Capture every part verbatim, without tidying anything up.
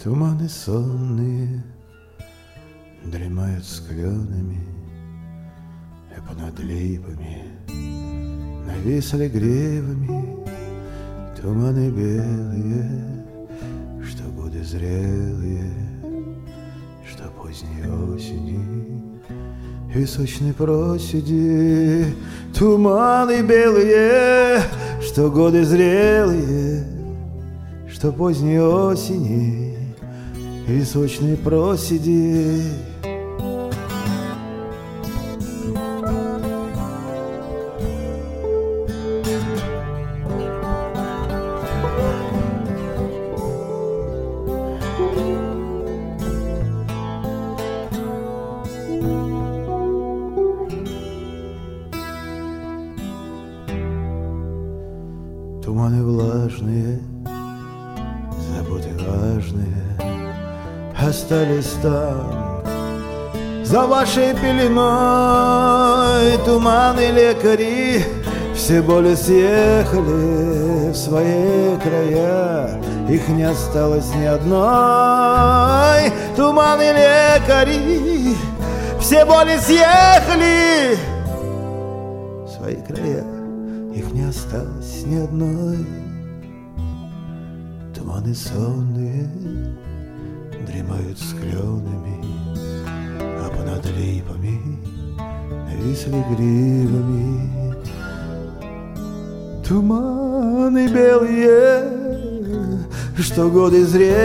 Туманы сонные дремают с кленами, и понад липами нависли гривами туманы белые, что годы зрелые, что поздней осени и сочной проседи. Туманы белые, что годы зрелые, что поздней осени и сочной проседи. Туманы влажные, заботы важные остались там за вашей пеленой. Туманы лекари все боли съехали в свои края, их не осталось ни одной. Туманы лекари все боли съехали в свои края, их не осталось ни одной. Туманы сонные дремают с кленами, а понад липами нависли гривами туманы белые, что годы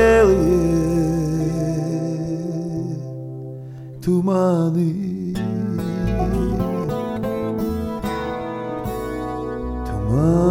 зрелые. Туманы, туманы.